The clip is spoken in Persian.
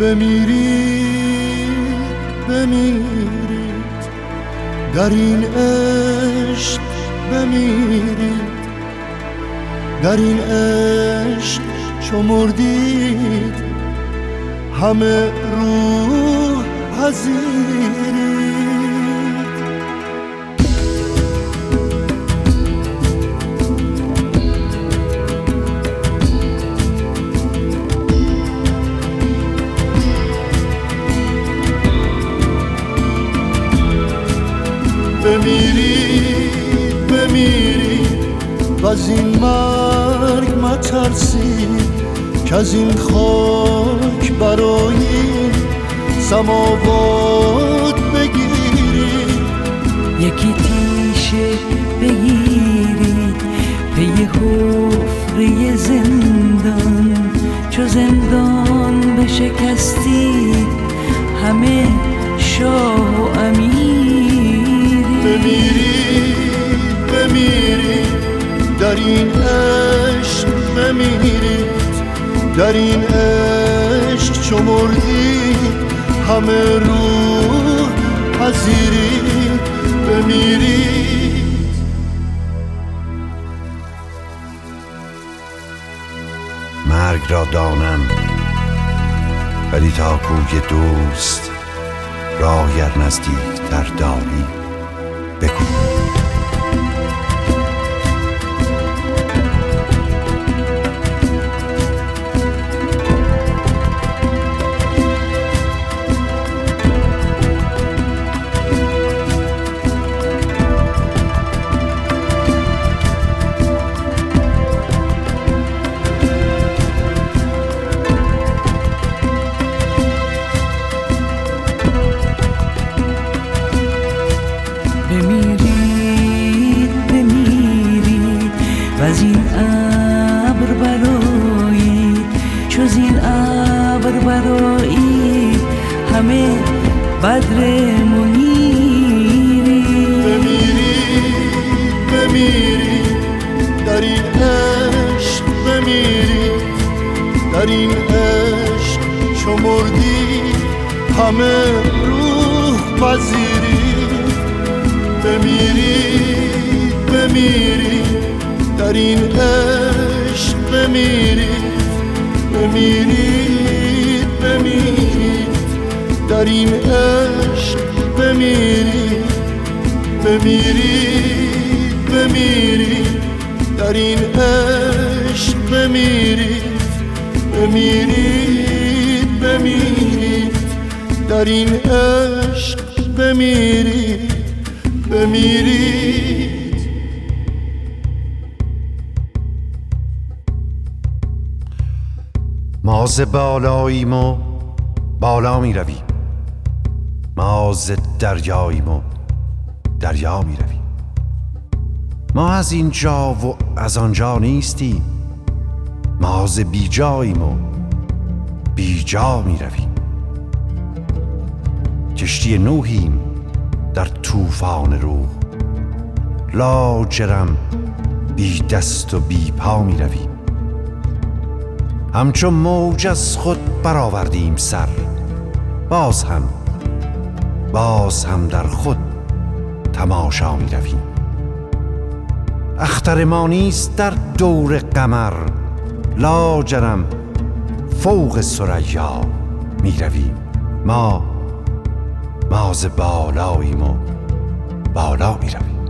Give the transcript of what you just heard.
بمیرید بمیرید در این عشق بمیرید در این عشق چو مردید همه روح پذیرید بمیرید بمیرید وز این مرگ مترسید که از این خاک برای سماوات بگیرید یکی تیشه بگیرید پی حفره زندان چو زندان بشکستید همه شاه و امیر بمیرید بمیرید در این عشق بمیرید در این عشق چو مردید همه روح پذیرید بمیرید مرگ را دانم ولی تا کوی دوست راه گر نزدیک تر داری بگو بمیرید بمیرید وز این ابر برآیید چو زین ابر برآیید همه بدر منیرید بمیرید بمیرید در این عشق بمیرید در این عشق چو مردید همه روح پذیرید بمیرید بمیرید در این عشق بمیرید بمیرید بمیرید در این عشق بمیرید بمیرید بمیرید در این عشق بمیرید بمیرید بمیرید در این عشق بمیرید بمیرید ما ز بالاییم و بالا می رویم ما ز دریاییم و دریا می رویم ما از اینجا و از آنجا نیستیم ما ز بی جاییم و بی جا می رویم کشتی نوحیم در طوفان روح لاجرم بی دست و بی پا می رویم همچون موج از خود برآوردیم سر باز هم در خود تماشا می رویم اختر ما نیست در دور قمر لاجرم فوق ثریا می رویم ما ز بالاییم و بالا می رویم